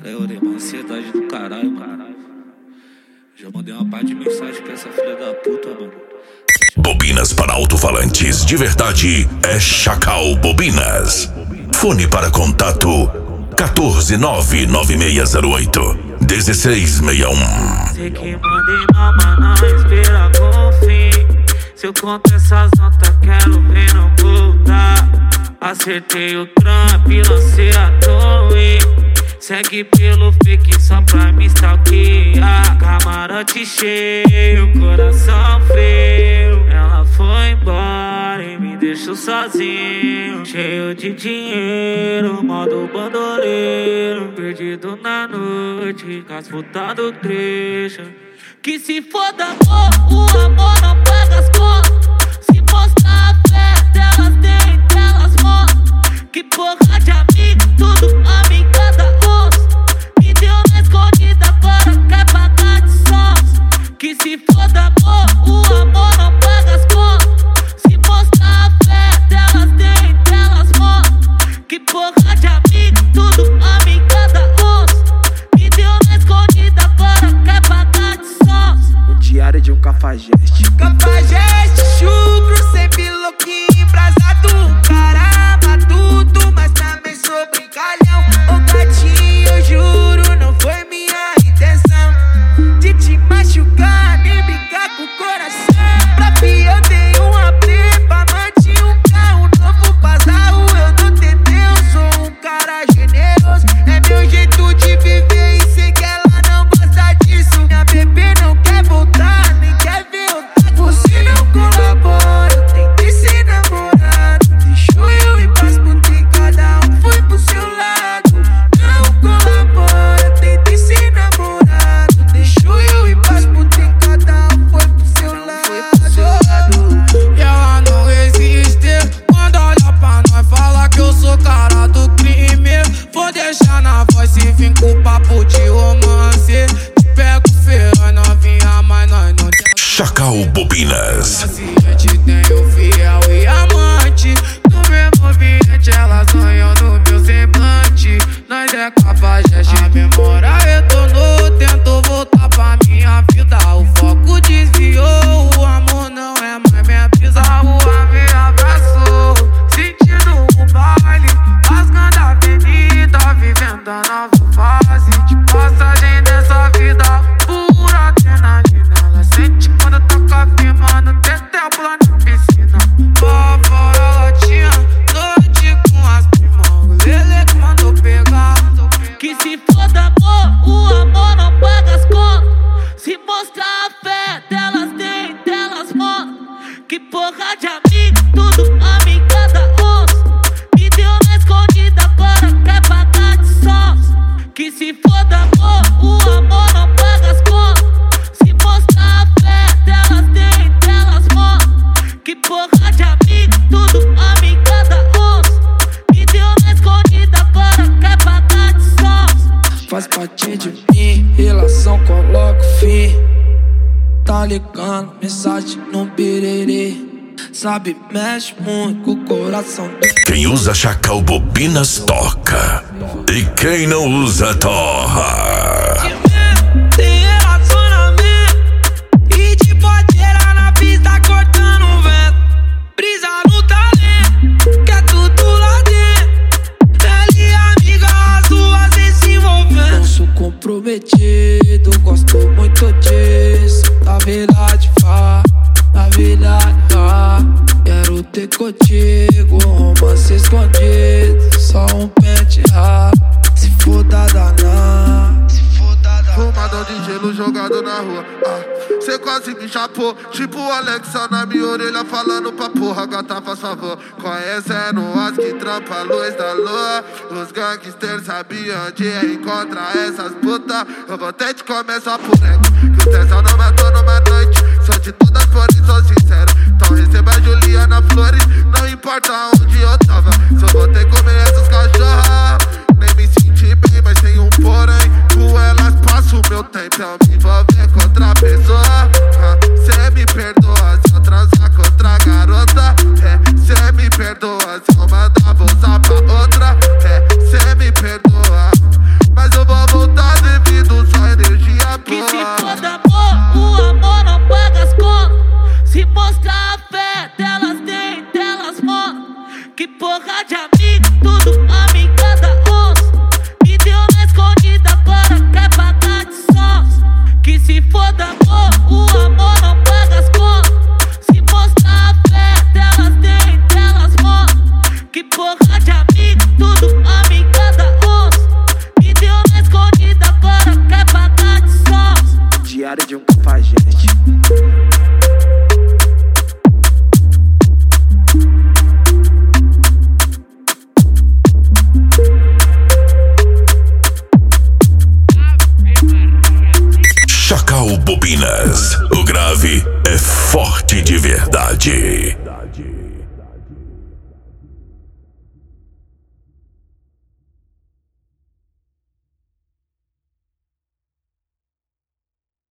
Aí, orei, uma ansiedade do caralho, mano. Já mandei uma parte de mensagem pra essa filha da puta, mano. Bobinas para alto-falantes de verdade é Chacal Bobinas. Fone para contato 1499608-1661. Sei que mandei mal, mas não espera com fim. Se eu conto essas notas, quero ver não voltar. Acertei o Trump, lancei a torre. Segue pelo fake só pra me stalkear. Camarote cheio, coração frio. Ela foi embora e me deixou sozinho. Cheio de dinheiro, modo bandoleiro. Perdido na noite, com as putas do trecho. Que se foda amor, o amor não paga as contas. Se mostrar a fé delas tem, delas mostram. Que porra de amigo, tudo amiga da onça. Me deu na escondida, agora quer pagar de sons. Que se foda amor, o amor não paga as contas. Se mostrar a fé delas tem, delas mostram. Que porra de amigo, tudo amiga da onça. Me deu na escondida, agora quer pagar de sons. O diário de um cafajeste. Cafajeste, chucro, sempre louquinho, embrasado. Caramba, tudo, mas também sou brincalhão. Ô gatinho, eu juro, não foi minha intenção de te machucar, nem brincar com o coração. Pra mim eu dei uma prepa, mantinha um carro novo, bazarro, eu não tentei, eu sou um cara generoso. É meu jeito de viver e sei que ela não gosta disso. Minha bebê não quer voltar, nem quer ver eu tá. Você não colabora, eu tentei ser namorado. Deixou eu ir pras putas e cada um foi pro seu lado. Não colabora, eu tentei ser namorado. Deixou eu ir pras putas e cada um foi pro seu lado. E ela não resiste quando olha pra nós, fala que eu sou cara do crime. Vou deixar na voz se vir com papo de romance. Te pego feio, novinha, mas nós não tem. Chacal Bobinas. A gente tem o fiel e amante. No mesmo ambiente elas sonham no meu semblante. Nós é cafajeste, a memória retornou. Tento voltar pra minha vida, o foco desviou. O amor não é mais minha brisa, a rua me abraçou. Sentindo o baile, rasgando a avenida, vivendo a nova fase de passagem dessa vida. Pura adrenalina, ela sente quando toca firmando, tem tempo lá na piscina. Lá fora ela tinha noite com as primas, o Lele que mandou pegar. Que se foda amor, o amor não paga as contas. Se mostrar a fé delas tem, delas mostram. Que porra de amigo, tudo amiga da onça. Me deu na escondida, agora quer pagar de sons. Que se foda amor, o amor não paga as contas. Se mostrar a fé delas tem, delas mostram. Que porra de amigo, tudo amiga da onça. Me deu na escondida, agora quer pagar de sons. Faz parte de mim, relação coloca fim. Tá ligando, mensagem no birerê. Sabe, mexe muito com o coração dele. Quem usa Chacal Bobinas toca. E quem não usa torra. Tem relacionamento e de boteira na pista cortando o vento. Brisa no talento, que é tudo lá dentro. Ele e amiga, as duas vêm se envolvendo. Não sou comprometido, gosto muito disso. Na verdade, na verdade, quero ter contigo, romance escondido. Só um pente raro, se foda danar. Fumadão de gelo jogado na rua. Cê quase me chapou, tipo o Alexa na minha orelha falando pra porra. Gata, faz favor, conhecendo as que trampa a luz da lua. Os gangsters sabiam onde encontrar essas putas. Eu vou até te comer só por ego, que o tesão não matou numa noite. Sou de todas flores, sou sincero. Então receba a Juliana Flores, não importa onde eu tava. Só vou ter que comer essas cachorras. Nem me senti bem, mas tem um porém. Com elas passo o meu tempo, eu me envolver com outra pessoa. Cê me perdoa se eu transar com outra garota. Cê me perdoa se eu mandar bolsa pra outra. Cê me perdoa, mas eu vou voltar. porra de amiga, tudo amiga da onça. Me deu na escondida, agora quer pagar de sócio. Que se foda, amor.